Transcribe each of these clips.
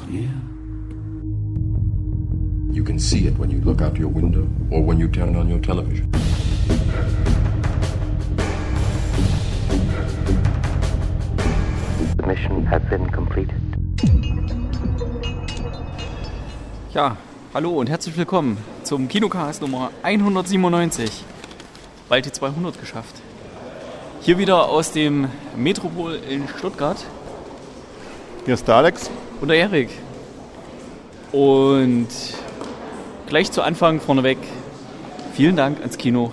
Yeah. You can see it when you look out your window or when you turn on your television. The mission has been completed. Ja, hallo und herzlich willkommen zum Kinocast Nummer 197. Bald die 200 geschafft. Hier wieder aus dem Metropol in Stuttgart. Hier ist der Alex. Und der Erik. Und gleich zu Anfang vorneweg, vielen Dank ans Kino.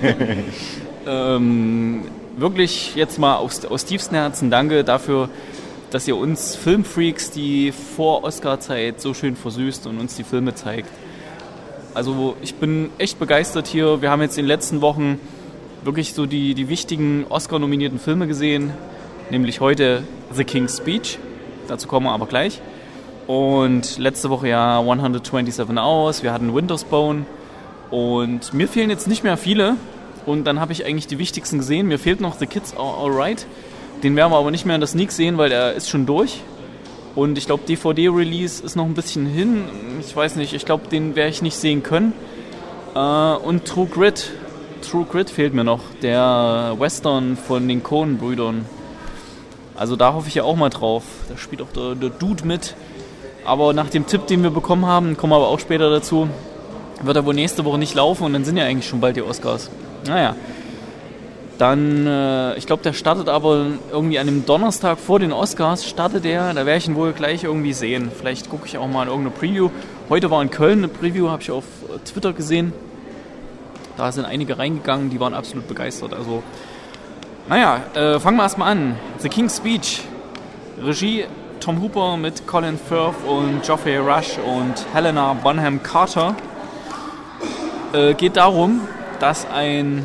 Wirklich jetzt mal aus tiefstem Herzen danke dafür, dass ihr uns Filmfreaks die Vor-Oscar-Zeit so schön versüßt und uns die Filme zeigt. Also ich bin echt begeistert hier. Wir haben jetzt in den letzten Wochen wirklich so die wichtigen Oscar-nominierten Filme gesehen. Nämlich heute The King's Speech. Dazu kommen wir aber gleich. Und letzte Woche ja 127 Hours. Wir hatten Winter's Bone. Und mir fehlen jetzt nicht mehr viele. Und dann habe ich eigentlich die wichtigsten gesehen. Mir fehlt noch The Kids Are Alright. Den werden wir aber nicht mehr in der Sneak sehen, weil der ist schon durch. Und ich glaube, DVD-Release ist noch ein bisschen hin. Ich weiß nicht, ich glaube, den werde ich nicht sehen können. Und True Grit. True Grit fehlt mir noch. Der Western von den Coen-Brüdern. Also da hoffe ich ja auch mal drauf. Da spielt auch der Dude mit. Aber nach dem Tipp, den wir bekommen haben, kommen wir aber auch später dazu, wird er wohl nächste Woche nicht laufen und dann sind ja eigentlich schon bald die Oscars. Naja. Dann, ich glaube, der startet aber irgendwie an dem Donnerstag vor den Oscars, startet der. Da werde ich ihn wohl gleich irgendwie sehen. Vielleicht gucke ich auch mal in irgendeine Preview. Heute war in Köln eine Preview, habe ich auf Twitter gesehen. Da sind einige reingegangen, die waren absolut begeistert. Also, naja, fangen wir erstmal an. The King's Speech. Regie Tom Hooper mit Colin Firth und Geoffrey Rush und Helena Bonham Carter. Geht darum, dass ein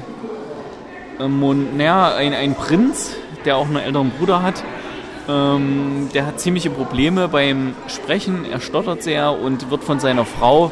Prinz, der auch einen älteren Bruder hat, der hat ziemliche Probleme beim Sprechen. Er stottert sehr und wird von seiner Frau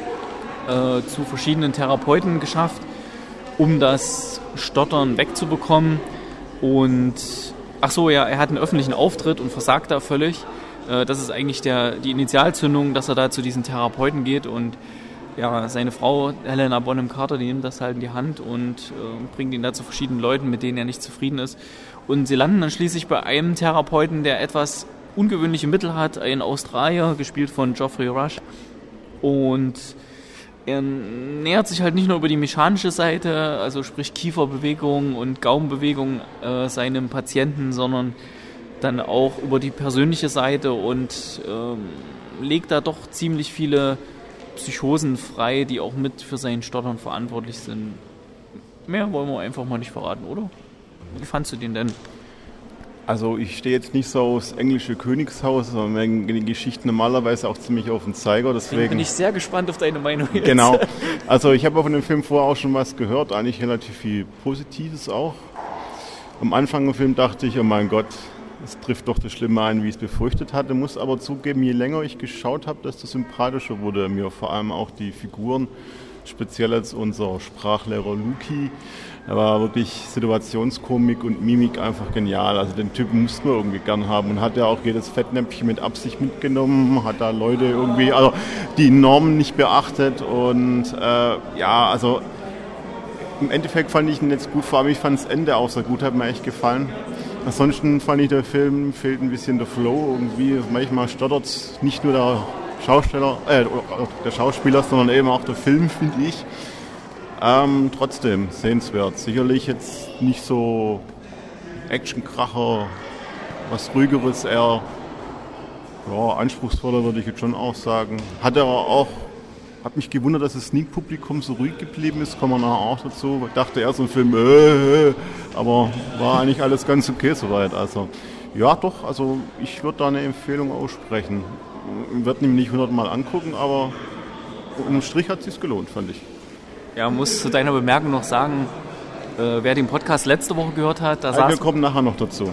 zu verschiedenen Therapeuten geschafft, um das Stottern wegzubekommen. Und er hat einen öffentlichen Auftritt und versagt da völlig. Das ist eigentlich die Initialzündung, dass er da zu diesen Therapeuten geht. Und ja, seine Frau Helena Bonham Carter, die nimmt das halt in die Hand und bringt ihn da zu verschiedenen Leuten, mit denen er nicht zufrieden ist. Und sie landen dann schließlich bei einem Therapeuten, der etwas ungewöhnliche Mittel hat, ein Australier, gespielt von Geoffrey Rush. Und er nähert sich halt nicht nur über die mechanische Seite, also sprich Kieferbewegung und Gaumenbewegung seinem Patienten, sondern dann auch über die persönliche Seite und legt da doch ziemlich viele Psychosen frei, die auch mit für sein Stottern verantwortlich sind. Mehr wollen wir einfach mal nicht verraten, oder? Wie fandst du den denn? Also ich stehe jetzt nicht so aufs englische Königshaus, sondern die Geschichten normalerweise auch ziemlich auf den Zeiger. Deswegen bin ich sehr gespannt auf deine Meinung jetzt. Genau. Also ich habe von dem Film vorher auch schon was gehört, eigentlich relativ viel Positives auch. Am Anfang des Films dachte ich, oh mein Gott, es trifft doch das Schlimme ein, wie ich es befürchtet hatte. Muss aber zugeben, je länger ich geschaut habe, desto sympathischer wurde mir vor allem auch die Figuren, speziell als unser Sprachlehrer Luki. Er war wirklich Situationskomik und Mimik einfach genial. Also den Typen mussten wir irgendwie gern haben und hat ja auch jedes Fettnäpfchen mit Absicht mitgenommen, hat da Leute irgendwie, also die Normen nicht beachtet und also im Endeffekt fand ich ihn jetzt gut, vor allem ich fand das Ende auch sehr gut, hat mir echt gefallen. Ansonsten fand ich, der Film fehlt ein bisschen der Flow irgendwie. Manchmal stottert nicht nur der Schauspieler, sondern eben auch der Film, finde ich. Trotzdem sehenswert. Sicherlich jetzt nicht so Actionkracher, was Ruhigeres, eher anspruchsvoller würde ich jetzt schon auch sagen. Hat mich gewundert, dass das Sneak-Publikum so ruhig geblieben ist, kommen wir nachher auch dazu. Ich dachte erst so ein Film, aber war eigentlich alles ganz okay soweit. Also ja doch, also ich würde da eine Empfehlung aussprechen. Ich werde ihn nicht 100 Mal angucken, aber unterm Strich hat es sich gelohnt, fand ich. Ja, muss zu deiner Bemerkung noch sagen, wer den Podcast letzte Woche gehört hat, wir kommen nachher noch dazu.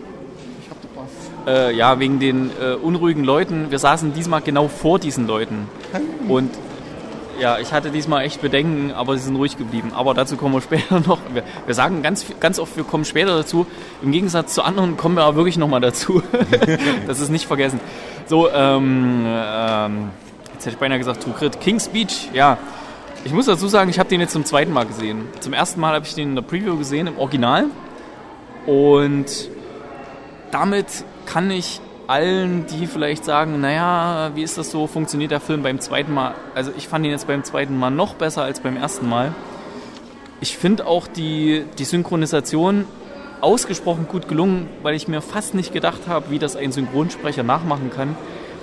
Wegen den unruhigen Leuten. Wir saßen diesmal genau vor diesen Leuten. Und ja, ich hatte diesmal echt Bedenken, aber sie sind ruhig geblieben. Aber dazu kommen wir später noch. Wir sagen ganz oft, wir kommen später dazu. Im Gegensatz zu anderen kommen wir aber wirklich nochmal dazu. Das ist nicht vergessen. So, jetzt hätte ich beinahe gesagt, True Grit. King's Speech, ja. Ich muss dazu sagen, ich habe den jetzt zum zweiten Mal gesehen. Zum ersten Mal habe ich den in der Preview gesehen, im Original. Und damit kann ich allen, die vielleicht sagen, naja, wie ist das so, funktioniert der Film beim zweiten Mal? Also ich fand ihn jetzt beim zweiten Mal noch besser als beim ersten Mal. Ich finde auch die Synchronisation ausgesprochen gut gelungen, weil ich mir fast nicht gedacht habe, wie das ein Synchronsprecher nachmachen kann.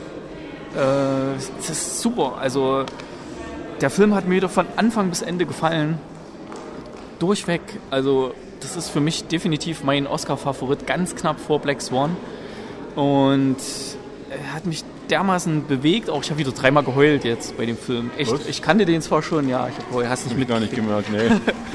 Das ist super. Also der Film hat mir wieder von Anfang bis Ende gefallen. Durchweg. Also das ist für mich definitiv mein Oscar-Favorit, ganz knapp vor Black Swan. Und er hat mich dermaßen bewegt. Auch ich habe wieder 3-mal geheult jetzt bei dem Film. Echt, was? Ich kannte den zwar schon, ja. Hast nicht gar nicht gemerkt, nee.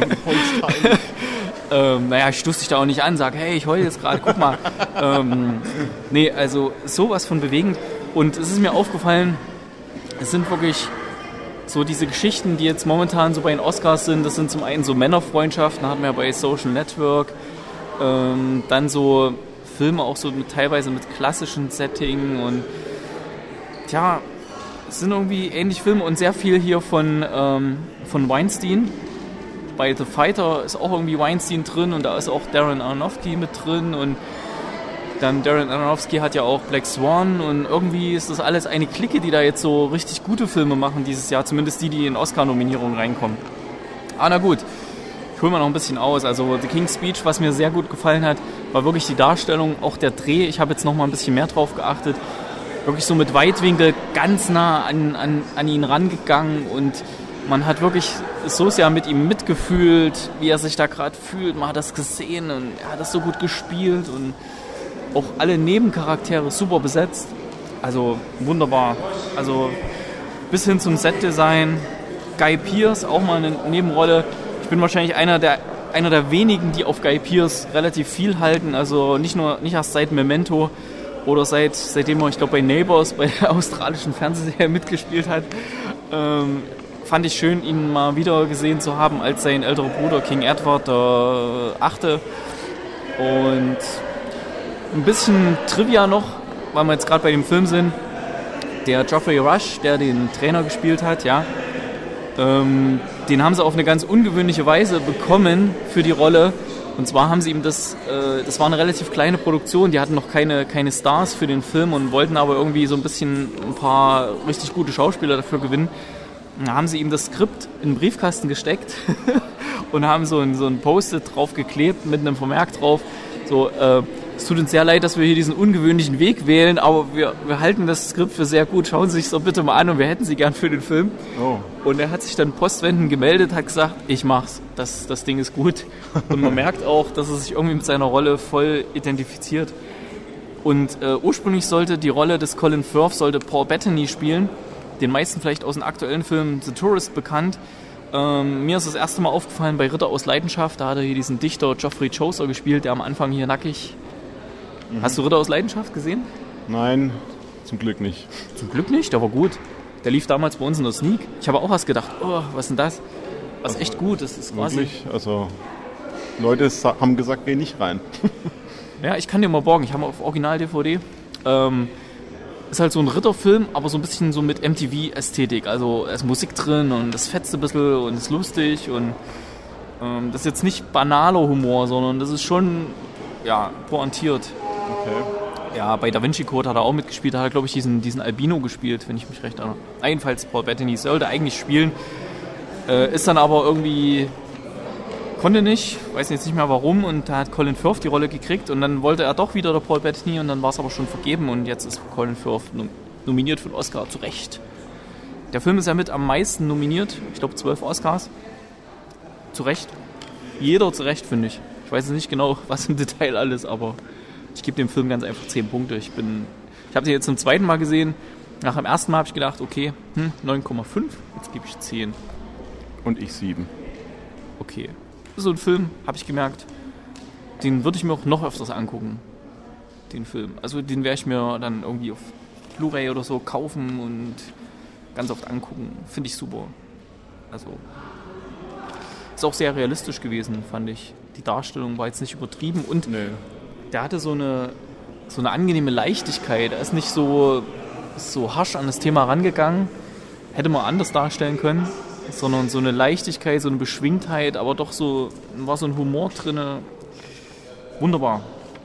Naja, ich stoße dich da auch nicht an, sage, hey, ich heule jetzt gerade, guck mal. Nee, also sowas von bewegend. Und es ist mir aufgefallen, es sind wirklich so diese Geschichten, die jetzt momentan so bei den Oscars sind. Das sind zum einen so Männerfreundschaften, hatten wir ja bei Social Network. Dann so Filme auch so teilweise mit klassischen Setting und tja, es sind irgendwie ähnliche Filme und sehr viel hier von Weinstein. Bei The Fighter ist auch irgendwie Weinstein drin und da ist auch Darren Aronofsky mit drin und dann Darren Aronofsky hat ja auch Black Swan und irgendwie ist das alles eine Clique, die da jetzt so richtig gute Filme machen dieses Jahr, zumindest die in Oscar-Nominierungen reinkommen. Ah, na gut, ich hole mal noch ein bisschen aus. Also The King's Speech, was mir sehr gut gefallen hat, war wirklich die Darstellung, auch der Dreh. Ich habe jetzt noch mal ein bisschen mehr drauf geachtet. Wirklich so mit Weitwinkel ganz nah an ihn rangegangen und man hat wirklich so sehr mit ihm mitgefühlt, wie er sich da gerade fühlt. Man hat das gesehen und er hat das so gut gespielt und auch alle Nebencharaktere super besetzt. Also wunderbar. Also bis hin zum Setdesign. Guy Pearce, auch mal eine Nebenrolle. Ich bin wahrscheinlich einer der wenigen, die auf Guy Pearce relativ viel halten. Also nicht erst seit Memento oder seitdem er, ich glaube, bei Neighbours, bei der australischen Fernsehserie mitgespielt hat. Fand ich schön, ihn mal wieder gesehen zu haben als sein älterer Bruder King Edward VIII. Und ein bisschen Trivia noch, weil wir jetzt gerade bei dem Film sind. Der Geoffrey Rush, der den Trainer gespielt hat, ja, den haben sie auf eine ganz ungewöhnliche Weise bekommen für die Rolle. Und zwar haben sie ihm das war eine relativ kleine Produktion, die hatten noch keine Stars für den Film und wollten aber irgendwie so ein paar richtig gute Schauspieler dafür gewinnen. Da haben sie ihm das Skript in den Briefkasten gesteckt und haben so ein Post-it drauf geklebt mit einem Vermerk drauf. So, es tut uns sehr leid, dass wir hier diesen ungewöhnlichen Weg wählen, aber wir halten das Skript für sehr gut. Schauen Sie sich so bitte mal an und wir hätten Sie gern für den Film. Oh. Und er hat sich dann postwendend gemeldet, hat gesagt, ich mach's, das Ding ist gut. Und man merkt auch, dass er sich irgendwie mit seiner Rolle voll identifiziert. Und ursprünglich sollte die Rolle des Colin Firth Paul Bettany spielen, den meisten vielleicht aus den aktuellen Filmen The Tourist bekannt. Mir ist das erste Mal aufgefallen bei Ritter aus Leidenschaft, da hat er hier diesen Dichter Geoffrey Chaucer gespielt, der am Anfang hier nackig... Hast du Ritter aus Leidenschaft gesehen? Nein, zum Glück nicht. Zum Glück nicht? Der war gut. Der lief damals bei uns in der Sneak. Ich habe auch was gedacht, oh, was ist denn das? Was also, echt gut, das ist quasi... Wirklich? Also, Leute haben gesagt, geh nicht rein. Ja, ich kann dir mal borgen, ich habe auf Original-DVD. Ist halt so ein Ritterfilm, aber so ein bisschen so mit MTV-Ästhetik. Also, es ist Musik drin und das fetzt ein bisschen und ist lustig und das ist jetzt nicht banaler Humor, sondern das ist schon, ja, pointiert. Okay. Ja, bei Da Vinci Code hat er auch mitgespielt, da hat er, glaube ich, diesen Albino gespielt, wenn ich mich recht erinnere. Jedenfalls Paul Bettany sollte eigentlich spielen, ist dann aber irgendwie, konnte nicht, weiß jetzt nicht mehr warum, und da hat Colin Firth die Rolle gekriegt und dann wollte er doch wieder der Paul Bettany und dann war es aber schon vergeben und jetzt ist Colin Firth nominiert für den Oscar, zu Recht. Der Film ist ja mit am meisten nominiert, ich glaube 12 Oscars, zu Recht. Jeder zu Recht, finde ich. Ich weiß nicht genau, was im Detail alles, aber ich gebe dem Film ganz einfach 10 Punkte. Ich habe den jetzt zum zweiten Mal gesehen. Nach dem ersten Mal habe ich gedacht, okay, 9,5, jetzt gebe ich 10. Und ich 7. Okay. So ein Film, habe ich gemerkt, den würde ich mir auch noch öfters angucken, den Film. Also den werde ich mir dann irgendwie auf Blu-ray oder so kaufen und ganz oft angucken. Finde ich super. Also ist auch sehr realistisch gewesen, fand ich. Die Darstellung war jetzt nicht übertrieben und der hatte so eine angenehme Leichtigkeit. Er ist nicht so so harsch an das Thema rangegangen. Hätte man anders darstellen können, sondern so eine Leichtigkeit, so eine Beschwingtheit, aber doch so, war so ein Humor drin. Wunderbar.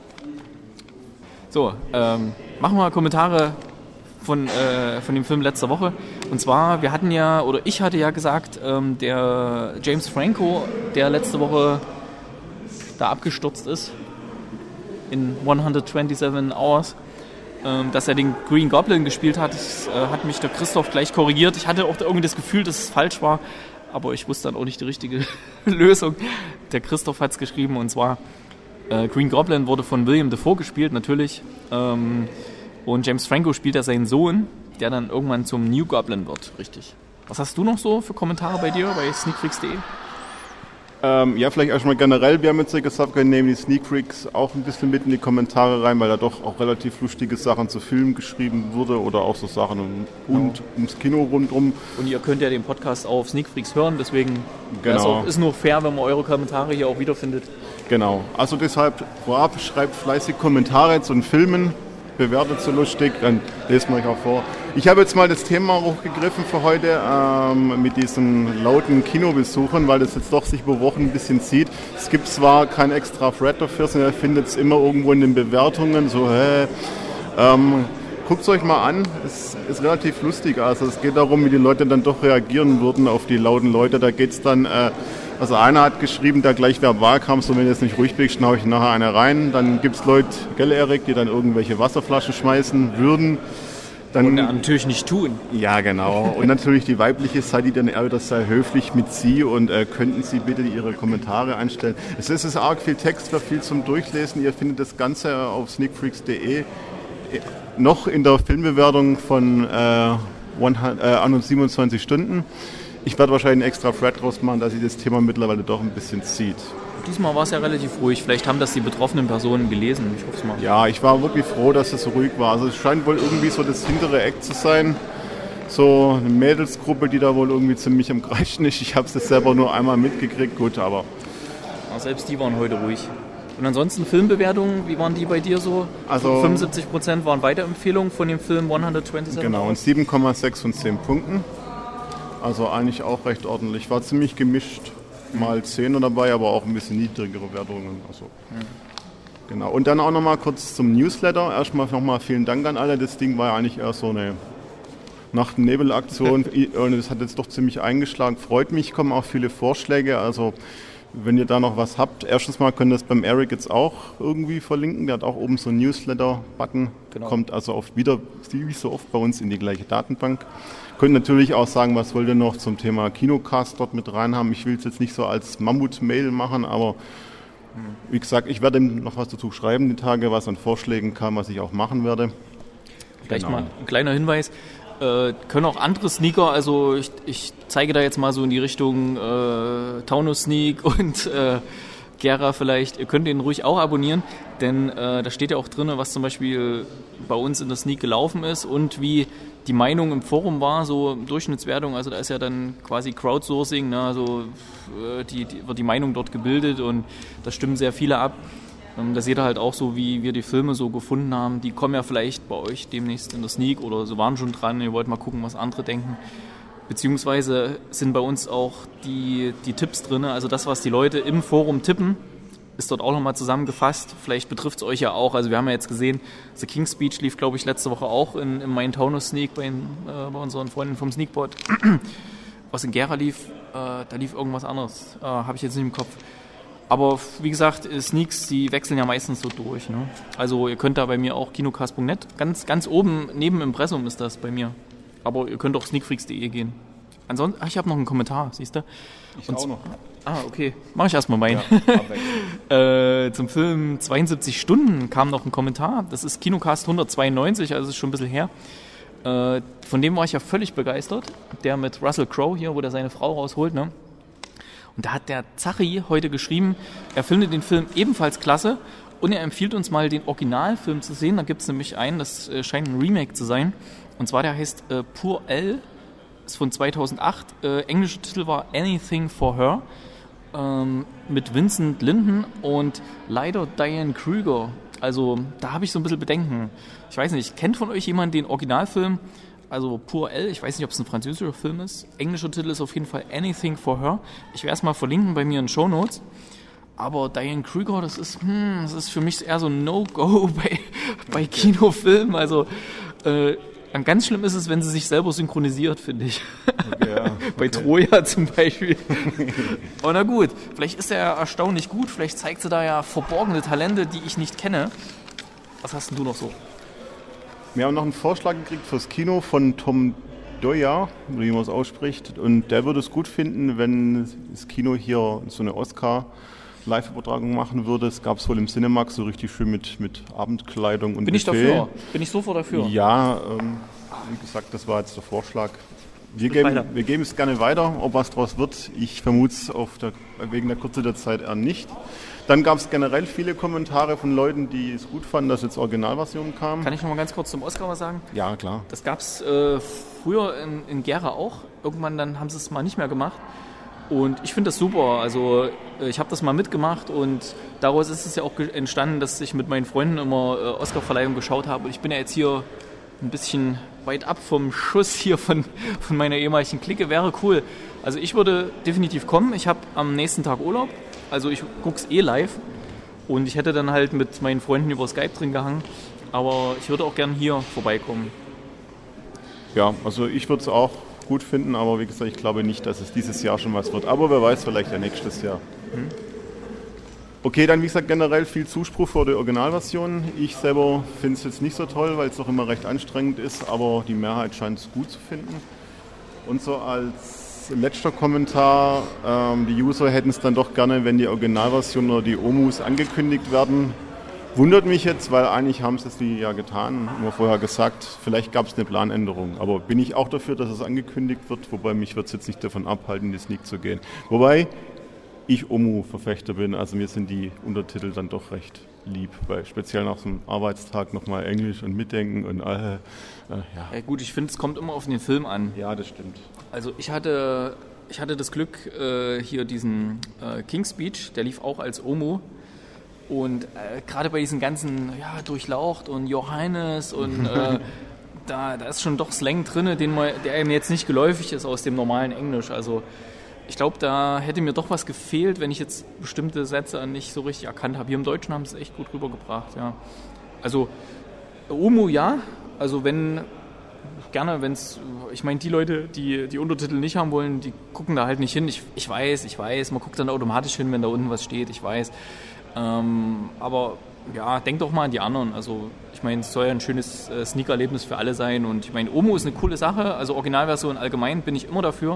So, machen wir Kommentare von dem Film letzter Woche. Und zwar, ich hatte ja gesagt, der James Franco, der letzte Woche da abgestürzt ist, in 127 Hours, dass er den Green Goblin gespielt hat, hat mich der Christoph gleich korrigiert. Ich hatte auch irgendwie das Gefühl, dass es falsch war, aber ich wusste dann auch nicht die richtige Lösung. Der Christoph hat es geschrieben, und zwar Green Goblin wurde von William Dafoe gespielt, natürlich. Und James Franco spielt ja seinen Sohn, der dann irgendwann zum New Goblin wird, richtig. Was hast du noch so für Kommentare bei dir, bei sneakfreaks.de? Ja, vielleicht erstmal generell, wir haben jetzt gesagt, wir nehmen die Sneak Freaks auch ein bisschen mit in die Kommentare rein, weil da doch auch relativ lustige Sachen zu Filmen geschrieben wurde oder auch so Sachen ums Kino rundherum. Und ihr könnt ja den Podcast auch auf Sneak Freaks hören, deswegen ist nur fair, wenn man eure Kommentare hier auch wiederfindet. Genau, also deshalb vorab, schreibt fleißig Kommentare zu den Filmen, bewertet so lustig, dann lest man euch auch vor. Ich habe jetzt mal das Thema hochgegriffen für heute mit diesen lauten Kinobesuchen, weil das jetzt doch sich über Wochen ein bisschen zieht. Es gibt zwar kein extra Thread dafür, sondern ihr findet es immer irgendwo in den Bewertungen, so guckt es euch mal an, es ist relativ lustig. Also es geht darum, wie die Leute dann doch reagieren würden auf die lauten Leute. Da geht es dann, also einer hat geschrieben, der gleich verbal kam, so wenn du jetzt nicht ruhig bist, schnaue ich nachher eine rein. Dann gibt es Leute, gell Erik, die dann irgendwelche Wasserflaschen schmeißen würden. Dann natürlich nicht tun. Ja, genau. Und natürlich die weibliche Seite, die dann eher wieder sehr höflich mit Sie und könnten Sie bitte Ihre Kommentare einstellen. Es ist arg viel Text, für viel zum Durchlesen. Ihr findet das Ganze auf sneakfreaks.de. Noch in der Filmbewertung von 127 Stunden. Ich werde wahrscheinlich einen extra Thread draus machen, dass sich das Thema mittlerweile doch ein bisschen zieht. Diesmal war es ja relativ ruhig. Vielleicht haben das die betroffenen Personen gelesen. Ich hoffe es mal. Ja, ich war wirklich froh, dass es so ruhig war. Also es scheint wohl irgendwie so das hintere Eck zu sein. So eine Mädelsgruppe, die da wohl irgendwie ziemlich am Kreischen ist. Ich habe es selber nur einmal mitgekriegt. Gut, aber... Ja, selbst die waren heute ruhig. Und ansonsten Filmbewertungen, wie waren die bei dir so? Also 75% waren Weiterempfehlungen von dem Film 127. Genau, und 7,6 von 10 Punkten. Also eigentlich auch recht ordentlich. War ziemlich gemischt. Mal 10er dabei, aber auch ein bisschen niedrigere Wertungen. Also, genau. Und dann auch nochmal kurz zum Newsletter. Erstmal nochmal vielen Dank an alle. Das Ding war ja eigentlich eher so eine Nacht- und Nebel-Aktion und es hat jetzt doch ziemlich eingeschlagen. Freut mich, kommen auch viele Vorschläge. Also wenn ihr da noch was habt, erstens mal könnt ihr das beim Eric jetzt auch irgendwie verlinken. Der hat auch oben so einen Newsletter-Button. Genau. Kommt also oft wieder, wie so oft bei uns, in die gleiche Datenbank. Könnt natürlich auch sagen, was wollt ihr noch zum Thema Kinocast dort mit rein haben. Ich will es jetzt nicht so als Mammut-Mail machen, aber wie gesagt, ich werde noch was dazu schreiben, die Tage, was an Vorschlägen kam, was ich auch machen werde. Vielleicht mal ein kleiner Hinweis. Können auch andere Sneaker, also ich zeige da jetzt mal so in die Richtung Taunus Sneak und Gera vielleicht, ihr könnt den ruhig auch abonnieren, denn da steht ja auch drin, was zum Beispiel bei uns in der Sneak gelaufen ist und wie die Meinung im Forum war, so Durchschnittswertung, also da ist ja dann quasi Crowdsourcing, ne, also wird die Meinung dort gebildet und da stimmen sehr viele ab. Da seht ihr halt auch so, wie wir die Filme so gefunden haben. Die kommen ja vielleicht bei euch demnächst in der Sneak oder so, waren schon dran. Ihr wollt mal gucken, was andere denken. Beziehungsweise sind bei uns auch die Tipps drin. Also das, was die Leute im Forum tippen, ist dort auch nochmal zusammengefasst. Vielleicht betrifft es euch ja auch. Also wir haben ja jetzt gesehen, The King's Speech lief, glaube ich, letzte Woche auch in Main Taunus Sneak bei unseren Freunden vom Sneakpot. Was in Gera lief, da lief irgendwas anderes. Habe ich jetzt nicht im Kopf. Aber wie gesagt, Sneaks, die wechseln ja meistens so durch. Ne? Also ihr könnt da bei mir auch kinocast.net, ganz oben neben Impressum ist das bei mir. Aber ihr könnt auch sneakfreaks.de gehen. Ansonsten, ich habe noch einen Kommentar, siehst du? Ich auch noch. Okay. Mach ich erstmal meinen. Ja, zum Film 72 Stunden kam noch ein Kommentar. Das ist Kinocast 192, also ist schon ein bisschen her. Von dem war ich ja völlig begeistert. Der mit Russell Crowe hier, wo der seine Frau rausholt, ne? Und da hat der Zachi heute geschrieben, er findet den Film ebenfalls klasse und er empfiehlt uns mal den Originalfilm zu sehen. Da gibt es nämlich einen, das scheint ein Remake zu sein. Und zwar der heißt Pur Elle, ist von 2008. Englischer Titel war Anything for Her mit Vincent Linden und leider Diane Kruger Also da habe ich so ein bisschen Bedenken. Ich weiß nicht, kennt von euch jemand den Originalfilm? Also Pour Elle, ich weiß nicht, ob es ein französischer Film ist. Englischer Titel ist auf jeden Fall Anything for Her. Ich werde es mal verlinken bei mir in den Shownotes. Aber Diane Kruger, das ist für mich eher so ein No-Go bei Kinofilmen. Also ganz schlimm ist es, wenn sie sich selber synchronisiert, finde ich. Okay, ja, okay. Bei Troja zum Beispiel. Aber na gut, vielleicht ist er erstaunlich gut. Vielleicht zeigt sie da ja verborgene Talente, die ich nicht kenne. Was hast denn du noch so? Wir haben noch einen Vorschlag gekriegt fürs Kino von Tom Doya, wie man es ausspricht. Und der würde es gut finden, wenn das Kino hier so eine Oscar-Live-Übertragung machen würde. Es gab es wohl im Cinemax so richtig schön mit Abendkleidung und Bin ich dafür. Bin ich sofort dafür. Ja, wie gesagt, das war jetzt der Vorschlag. Wir geben es gerne weiter, ob was draus wird. Ich vermute es wegen der Kürze der Zeit eher nicht. Dann gab es generell viele Kommentare von Leuten, die es gut fanden, dass jetzt Originalversion kam. Kann ich noch mal ganz kurz zum Oscar was sagen? Ja, klar. Das gab es früher in Gera auch. Irgendwann dann haben sie es mal nicht mehr gemacht. Und ich finde das super. Also ich habe das mal mitgemacht und daraus ist es ja auch entstanden, dass ich mit meinen Freunden immer Oscarverleihung geschaut habe. Und ich bin ja jetzt hier ein bisschen weit ab vom Schuss hier von meiner ehemaligen Clique. Wäre cool. Also ich würde definitiv kommen. Ich habe am nächsten Tag Urlaub. Also ich gucke es live und ich hätte dann halt mit meinen Freunden über Skype drin gehangen. Aber ich würde auch gern hier vorbeikommen. Ja, also ich würde es auch gut finden, aber wie gesagt, ich glaube nicht, dass es dieses Jahr schon was wird. Aber wer weiß, vielleicht ja nächstes Jahr. Okay, dann wie gesagt generell viel Zuspruch für die Originalversion. Ich selber finde es jetzt nicht so toll, weil es doch immer recht anstrengend ist, aber die Mehrheit scheint es gut zu finden. Und so als letzter Kommentar, die User hätten es dann doch gerne, wenn die Originalversion oder die OMUs angekündigt werden. Wundert mich jetzt, weil eigentlich haben sie es die ja getan, nur vorher gesagt, vielleicht gab es eine Planänderung. Aber bin ich auch dafür, dass es angekündigt wird, wobei mich wird es jetzt nicht davon abhalten, in die Sneak zu gehen. Wobei ich OMU-Verfechter bin, also mir sind die Untertitel dann doch recht lieb, weil speziell nach so einem Arbeitstag nochmal Englisch und mitdenken und ja. Ja gut, ich finde, es kommt immer auf den Film an. Ja, das stimmt. Also ich hatte das Glück, hier diesen King's Speech, der lief auch als OMU. Und gerade bei diesen ganzen, Durchlaucht und Johannes und da ist schon doch Slang drin, der einem jetzt nicht geläufig ist aus dem normalen Englisch. Also ich glaube, da hätte mir doch was gefehlt, wenn ich jetzt bestimmte Sätze nicht so richtig erkannt habe. Hier im Deutschen haben sie es echt gut rübergebracht, ja. Also OMU ja, also ich meine, die Leute, die Untertitel nicht haben wollen, die gucken da halt nicht hin. Ich weiß, man guckt dann automatisch hin, wenn da unten was steht, ich weiß. Aber ja, denkt doch mal an die anderen. Also ich meine, es soll ja ein schönes Sneak-Erlebnis für alle sein. Und ich meine, OMU ist eine coole Sache. Also Originalversion allgemein bin ich immer dafür.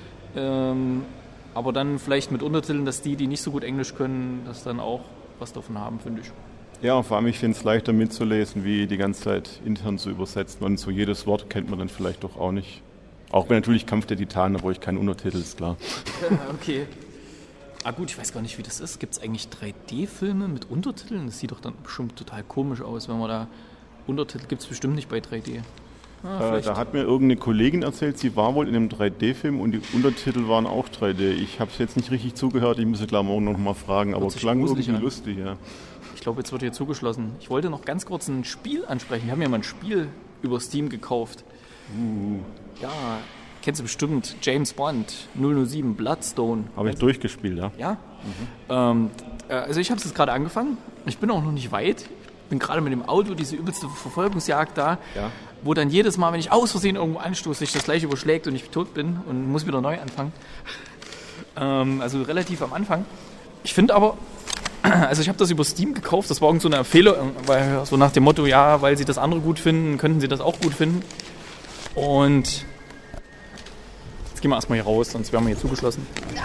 Aber dann vielleicht mit Untertiteln, dass die nicht so gut Englisch können, das dann auch was davon haben, finde ich. Ja, vor allem ich finde es leichter mitzulesen, wie die ganze Zeit intern zu übersetzen. Und so jedes Wort kennt man dann vielleicht doch auch nicht. Auch wenn natürlich Kampf der Titanen, wo ich keinen Untertitel, ist klar. Okay. Ah gut, ich weiß gar nicht, wie das ist. Gibt es eigentlich 3D-Filme mit Untertiteln? Das sieht doch dann bestimmt total komisch aus, wenn man da Untertitel gibt es bestimmt nicht bei 3D. Da hat mir irgendeine Kollegin erzählt, sie war wohl in einem 3D-Film und die Untertitel waren auch 3D. Ich habe es jetzt nicht richtig zugehört, ich muss klar morgen noch mal fragen, aber es klang irgendwie lustig, ja. Ich glaube, jetzt wird hier zugeschlossen. Ich wollte noch ganz kurz ein Spiel ansprechen. Wir haben ja mal ein Spiel über Steam gekauft. Ja, kennst du bestimmt, James Bond 007 Bloodstone. Habe ich durchgespielt, ja. Ja? Also ich habe es jetzt gerade angefangen. Ich bin auch noch nicht weit. Ich bin gerade mit dem Auto, diese übelste Verfolgungsjagd da, wo dann jedes Mal, wenn ich aus Versehen irgendwo anstoße, sich das gleiche überschlägt und ich tot bin und muss wieder neu anfangen. Also relativ am Anfang. Ich finde aber, also ich habe das über Steam gekauft, das war irgend so eine Empfehlung, weil so nach dem Motto, ja, weil sie das andere gut finden, könnten sie das auch gut finden. Und jetzt gehen wir erstmal hier raus, sonst werden wir hier zugeschlossen.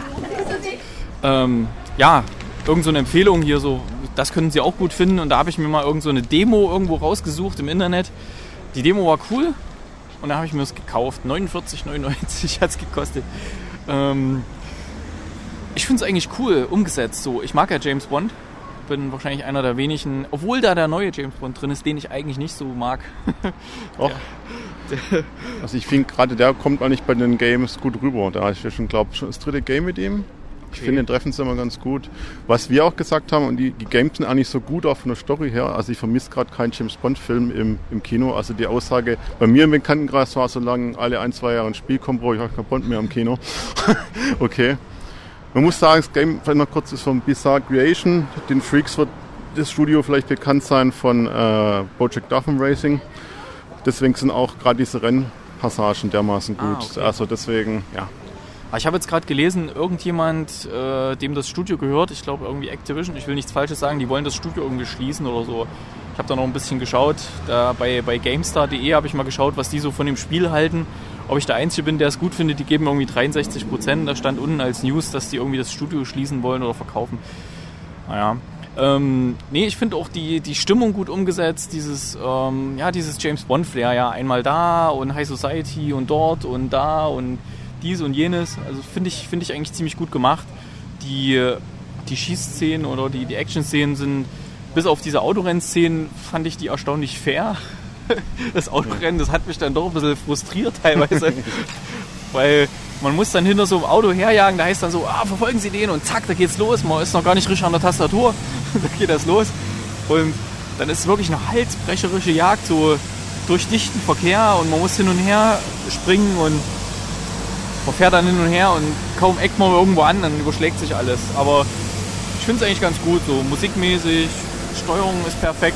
Ja, irgend so eine Empfehlung hier so, das können sie auch gut finden. Und da habe ich mir mal irgend so eine Demo irgendwo rausgesucht im Internet. Die Demo war cool und da habe ich mir das gekauft. 49,99 hat es gekostet. Ich finde es eigentlich cool umgesetzt. So, ich mag ja James Bond. Bin wahrscheinlich einer der wenigen, obwohl da der neue James Bond drin ist, den ich eigentlich nicht so mag. Also ich finde gerade der kommt eigentlich bei den Games gut rüber. Da ist ja schon, glaube ich, schon das dritte Game mit ihm. Ich finde, den treffen sie immer ganz gut. Was wir auch gesagt haben, und die Games sind eigentlich so gut auch von der Story her, also ich vermisse gerade keinen James-Bond-Film im Kino. Also die Aussage bei mir im Bekanntenkreis war, solange alle 1-2 Jahre ein Spiel kommt, brauche ich auch kein Bond mehr im Kino. Okay. Man muss sagen, das Game, vielleicht noch kurz, ist von Bizarre Creation. Den Freaks wird das Studio vielleicht bekannt sein von Project Gotham Racing. Deswegen sind auch gerade diese Rennpassagen dermaßen gut. Okay. Also deswegen, ja. Ich habe jetzt gerade gelesen, irgendjemand, dem das Studio gehört, ich glaube irgendwie Activision, ich will nichts Falsches sagen, die wollen das Studio irgendwie schließen oder so. Ich habe da noch ein bisschen geschaut, da bei GameStar.de habe ich mal geschaut, was die so von dem Spiel halten. Ob ich der Einzige bin, der es gut findet, die geben irgendwie 63%. Da stand unten als News, dass die irgendwie das Studio schließen wollen oder verkaufen. Naja. Nee, ich finde auch die Stimmung gut umgesetzt, dieses James-Bond-Flair, ja, einmal da und High Society und dort und da und dies und jenes, also finde ich eigentlich ziemlich gut gemacht. Die Schießszenen oder die Action-Szenen sind, bis auf diese Autorennszenen, fand ich die erstaunlich fair. Das Autorennen, das hat mich dann doch ein bisschen frustriert teilweise, weil man muss dann hinter so einem Auto herjagen, da heißt dann so, verfolgen Sie den und zack, da geht's los, man ist noch gar nicht richtig an der Tastatur, da geht das los und dann ist es wirklich eine halsbrecherische Jagd, so durch dichten Verkehr und man muss hin und her springen und man fährt dann hin und her und kaum eckt man irgendwo an, dann überschlägt sich alles. Aber ich finde es eigentlich ganz gut, so musikmäßig, Steuerung ist perfekt.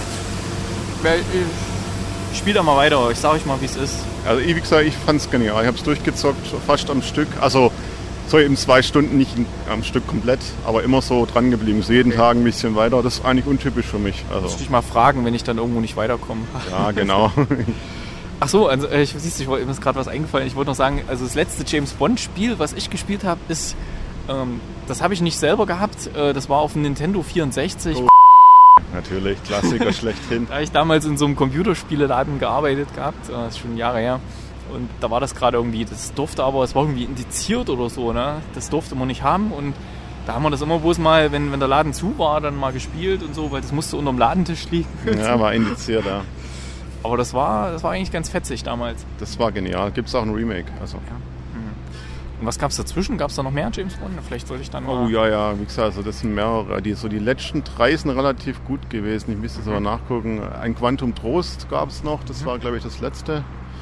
Ich spiele da mal weiter, ich sage euch mal, wie es ist. Also wie gesagt, ich fand es genial. Ich habe es durchgezockt, fast am Stück. Also so eben 2 Stunden, nicht am Stück komplett, aber immer so dran geblieben. So jeden Tag ein bisschen weiter. Das ist eigentlich untypisch für mich. Also. Muss ich mal fragen, wenn ich dann irgendwo nicht weiterkomme. Ja, genau. Ach so, also mir ist gerade was eingefallen. Ich wollte noch sagen, also das letzte James-Bond-Spiel, was ich gespielt habe, ist, das habe ich nicht selber gehabt, das war auf dem Nintendo 64. Oh, natürlich, Klassiker schlechthin. Da habe ich damals in so einem Computerspieleladen gearbeitet gehabt, das ist schon Jahre her. Und da war das gerade irgendwie, das durfte aber, es war irgendwie indiziert oder so, ne? Das durfte man nicht haben und da haben wir das immer bloß mal, wenn der Laden zu war, dann mal gespielt und so, weil das musste unterm Ladentisch liegen. Ja, war indiziert, ja. Aber das war eigentlich ganz fetzig damals. Das war genial. Gibt es auch ein Remake. Also. Ja. Und was gab es dazwischen? Gab es da noch mehr James Bond? Vielleicht sollte ich dann mal... Oh ja, wie gesagt, also das sind mehrere. Die letzten 3 sind relativ gut gewesen. Ich müsste es aber nachgucken. Ein Quantum Trost gab es noch. Das war, glaube ich, das letzte.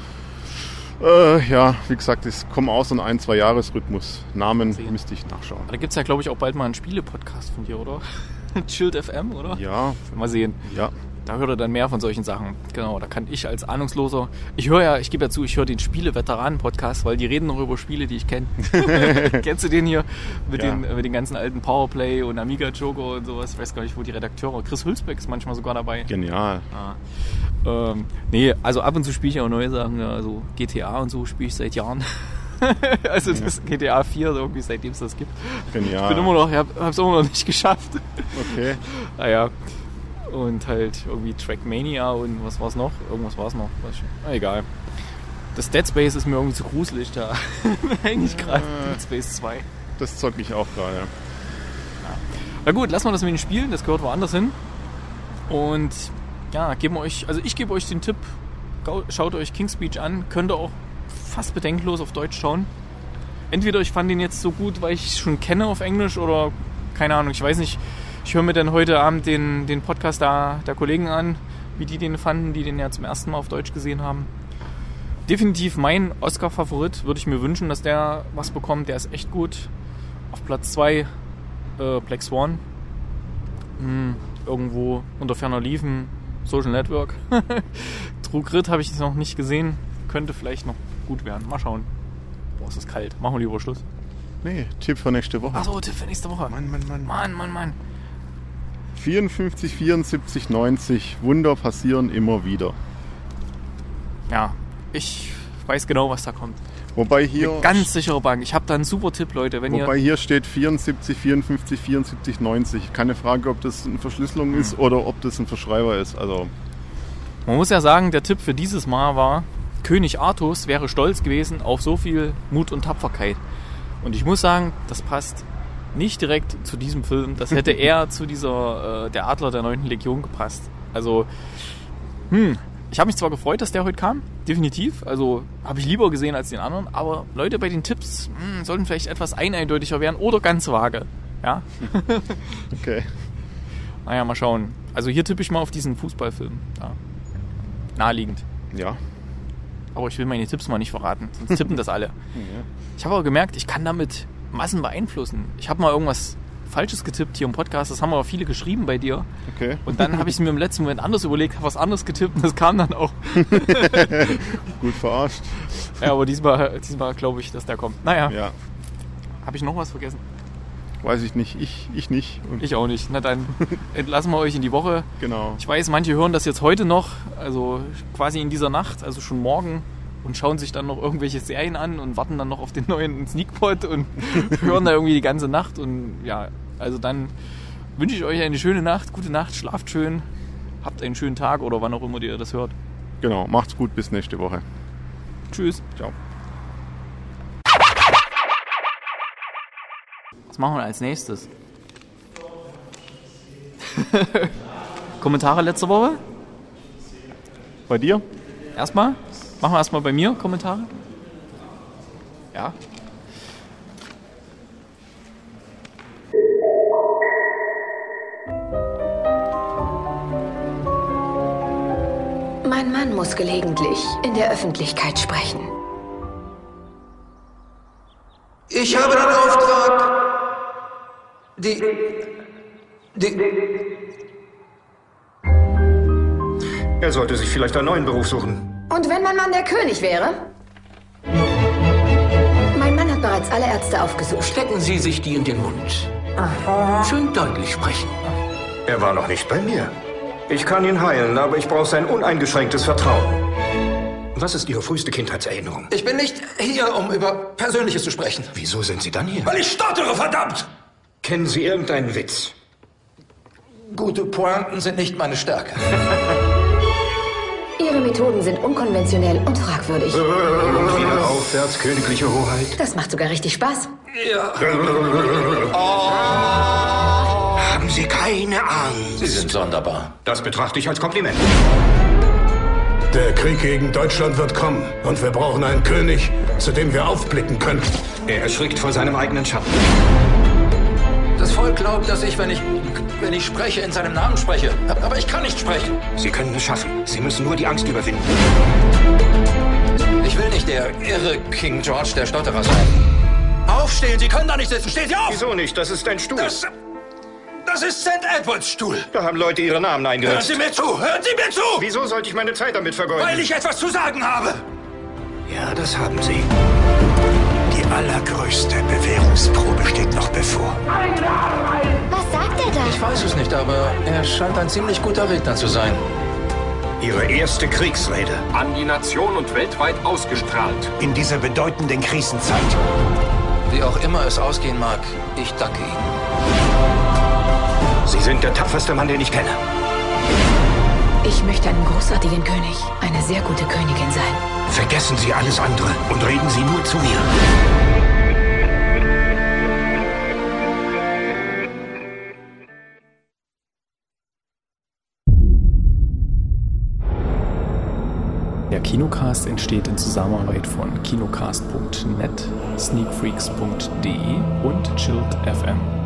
Ja, wie gesagt, ich komme aus in 1-2 Jahresrhythmus. Namen müsste ich nachschauen. Da gibt es ja, glaube ich, auch bald mal einen Spiele-Podcast von dir, oder? Chilled FM, oder? Ja. Mal sehen. Ja. Da hört er dann mehr von solchen Sachen. Genau, da kann ich als Ahnungsloser... Ich gebe ja zu, ich höre den Spiele-Veteranen-Podcast, weil die reden noch über Spiele, die ich kenne. Kennst du den hier? Mit den ganzen alten Powerplay und Amiga Joker und sowas. Ich weiß gar nicht, wo die Redakteure... Chris Hülsbeck ist manchmal sogar dabei. Genial. Nee, also ab und zu spiele ich auch neue Sachen. Also GTA und so spiele ich seit Jahren. Also das GTA 4, irgendwie seitdem es das gibt. Genial. Ich hab's immer noch nicht geschafft. Okay. Naja. Und halt irgendwie Trackmania und was war's noch? Irgendwas war's noch. Egal. Das Dead Space ist mir irgendwie zu gruselig da. Eigentlich gerade Dead Space 2. Das zocke ich auch gerade. Ja. Na gut, lassen wir das mit den Spielen. Das gehört woanders hin. Und ja, ich gebe euch den Tipp. Schaut euch King's Speech an. Könnt ihr auch fast bedenkenlos auf Deutsch schauen. Entweder ich fand ihn jetzt so gut, weil ich es schon kenne auf Englisch oder keine Ahnung, ich weiß nicht. Ich höre mir dann heute Abend den Podcast der Kollegen an, wie die den fanden, die den ja zum ersten Mal auf Deutsch gesehen haben. Definitiv mein Oscar-Favorit, würde ich mir wünschen, dass der was bekommt. Der ist echt gut. Auf Platz 2 Black Swan. Irgendwo unter ferner Liefen, Social Network. True Grit habe ich noch nicht gesehen. Könnte vielleicht noch gut werden. Mal schauen. Boah, es ist kalt. Machen wir lieber Schluss. Nee, Tipp für nächste Woche. Achso, Tipp für nächste Woche. Mann. 54, 74, 90. Wunder passieren immer wieder. Ja, ich weiß genau, was da kommt. Wobei hier... Eine ganz sichere Bank. Ich habe da einen super Tipp, Leute. Hier steht 74, 54, 74, 90. Keine Frage, ob das eine Verschlüsselung ist oder ob das ein Verschreiber ist. Also man muss ja sagen, der Tipp für dieses Mal war, König Artus wäre stolz gewesen auf so viel Mut und Tapferkeit. Und ich muss sagen, das passt nicht direkt zu diesem Film. Das hätte eher zu dieser Der Adler der 9. Legion gepasst. Also, Ich habe mich zwar gefreut, dass der heute kam, definitiv. Also habe ich lieber gesehen als den anderen. Aber Leute, bei den Tipps sollten vielleicht etwas eindeutiger werden oder ganz vage. Ja? Okay. Naja, mal schauen. Also hier tippe ich mal auf diesen Fußballfilm. Ja. Naheliegend. Ja. Aber ich will meine Tipps mal nicht verraten, sonst tippen das alle. Ich habe aber gemerkt, ich kann damit Massen beeinflussen. Ich habe mal irgendwas Falsches getippt hier im Podcast, das haben aber viele geschrieben bei dir. Okay. Und dann habe ich es mir im letzten Moment anders überlegt, habe was anderes getippt und das kam dann auch. Gut verarscht. Ja, aber diesmal glaube ich, dass der kommt. Naja, Ja. habe ich noch was vergessen? Weiß ich nicht. Ich nicht. Und Ich auch nicht. Na dann entlassen wir euch in die Woche. genau. Ich weiß, manche hören das jetzt heute noch, also quasi in dieser Nacht, also schon morgen und schauen sich dann noch irgendwelche Serien an und warten dann noch auf den neuen Sneakpot und hören da irgendwie die ganze Nacht und ja, also dann wünsche ich euch eine schöne Nacht, gute Nacht, schlaft schön, habt einen schönen Tag oder wann auch immer ihr das hört. Genau. Macht's gut. Bis nächste Woche. Tschüss. Ciao. Was machen wir als nächstes? Kommentare letzte Woche? Bei dir? Erstmal? Machen wir erstmal bei mir Kommentare? Ja. Mein Mann muss gelegentlich in der Öffentlichkeit sprechen. Ich habe den Auftrag, Er sollte sich vielleicht einen neuen Beruf suchen. Und wenn mein Mann der König wäre? Mein Mann hat bereits alle Ärzte aufgesucht. Stecken Sie sich die in den Mund. Schön deutlich sprechen. Er war noch nicht bei mir. Ich kann ihn heilen, aber ich brauche sein uneingeschränktes Vertrauen. Was ist Ihre früheste Kindheitserinnerung? Ich bin nicht hier, um über Persönliches zu sprechen. Wieso sind Sie dann hier? Weil ich stottere, verdammt! Kennen Sie irgendeinen Witz? Gute Pointen sind nicht meine Stärke. Ihre Methoden sind unkonventionell und fragwürdig. Und wieder aufwärts, königliche Hoheit. Das macht sogar richtig Spaß. Ja, Haben Sie keine Angst? Sie sind sonderbar. Das betrachte ich als Kompliment. Der Krieg gegen Deutschland wird kommen und wir brauchen einen König, zu dem wir aufblicken können. Er erschrickt vor seinem eigenen Schatten. Das Volk glaubt, dass ich, wenn ich spreche, in seinem Namen spreche. Aber ich kann nicht sprechen. Sie können es schaffen. Sie müssen nur die Angst überwinden. Ich will nicht der irre King George der Stotterer sein. Aufstehen, Sie können da nicht sitzen. Stehen Sie auf! Wieso nicht? Das ist ein Stuhl. Das ist St. Edwards Stuhl. Da haben Leute ihre Namen Hören eingesetzt. Sie mir zu! Hören Sie mir zu! Wieso sollte ich meine Zeit damit vergeuden? Weil ich etwas zu sagen habe. Ja, das haben Sie. Die allergrößte Bewährungsprobe steht noch bevor. Was sagt er da? Ich weiß es nicht, aber er scheint ein ziemlich guter Redner zu sein. Ihre erste Kriegsrede. An die Nation und weltweit ausgestrahlt. In dieser bedeutenden Krisenzeit. Wie auch immer es ausgehen mag, ich danke Ihnen. Sie sind der tapferste Mann, den ich kenne. Ich möchte einen großartigen König, eine sehr gute Königin sein. Vergessen Sie alles andere und reden Sie nur zu mir. Der Kinocast entsteht in Zusammenarbeit von kinocast.net, sneakfreaks.de und Chilled FM.